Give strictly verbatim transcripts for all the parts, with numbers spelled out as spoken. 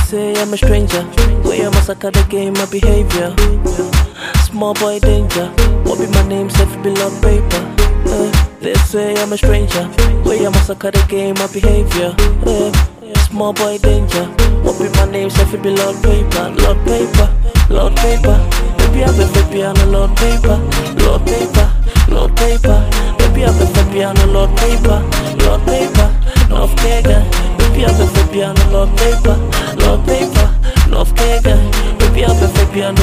say I'm a stranger. Way I massacre the game, my behavior. Small boy danger. What be my name? Safe be Lord paper. Uh, they say I'm a stranger. Way I massacre the game, my behavior. Uh, small boy danger. What be my name? Safe be Lord paper. Lord paper. Lord paper. Baby I'm a baby on a Lord paper. Lord paper. Lord paper. Baby I'm a baby on a Lord paper. Lord paper. North Kega. Baby I'm a baby on a Lord paper. Lord paper. North Kega. Baby I'm a baby on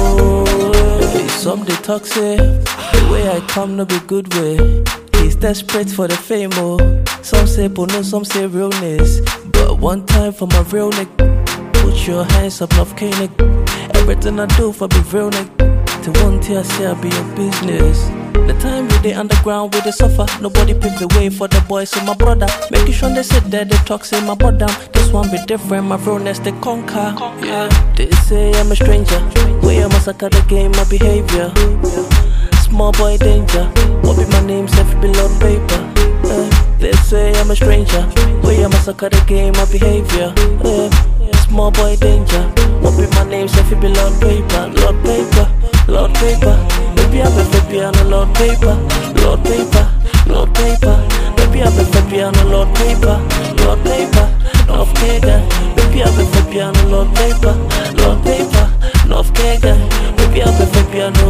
a. Some they talk say the way I come no be good way. He's desperate for the fame, oh. Some say bono, some say realness. But one time for my real nigga. Put your hands up, North K nigga. Everything I do for be real nigga. To one day I say I be in business. The time with the underground with the suffer. Nobody paved the way for the boys and my brother. Making sure they sit there, they talk, say my brother. This one be different, my realness they conquer. Yeah, they say I'm a stranger. Way I massacre the game, my behavior. Small boy danger. What be my name? Safe be Lord paper. Uh, they say I'm a stranger. Way I massacre the game, my behavior. Uh, small boy danger. What be my name? Safe be Lord paper. Lord paper. Lord paper. Baby I'm a baby on a Lord paper. Lord paper. Lord paper. Baby I'm a baby on a Lord paper. Lord paper. North Kega. Baby I'm a baby on a Lord paper. Lord paper. North Kega. Baby I'm a baby on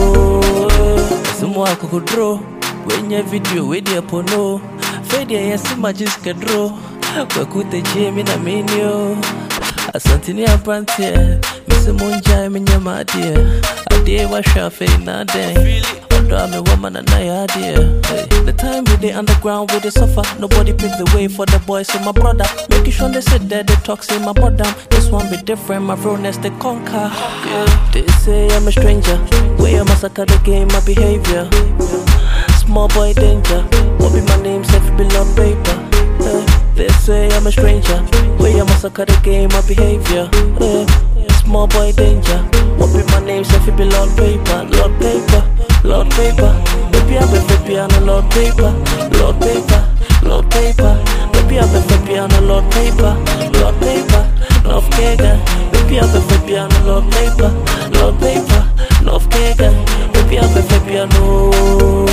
a. Someone could draw. When your video with your pono. Fade yes images can draw. Wakute Jamie na minio. Asantini apante. Missy Munjai minya madia. Adie wa shafe na den. Odo I'm a woman and I idea. The time with the underground with the suffer. Nobody paved the way for the boys and my brother. Making sure they sit there, they talk, say my brother. This one be different, my realness they conquer. Yeah. They say I'm a stranger. Way I massacre the game, my behavior. Small boy danger. What be my name? Safe be Lord paper. Uh, they say I'm a stranger. Way I massacre the game, my behavior. Uh, small boy danger. What be my name? Safe be Lord paper. Lord paper. Lord paper. Baby I'm a baby on a Lord paper. Lord paper. Lord paper. Baby I'm a baby on a Lord paper. Lord paper. North Kega. Baby I'm a baby on a Lord paper. Lord paper. North Kega. Baby I'm a baby on a.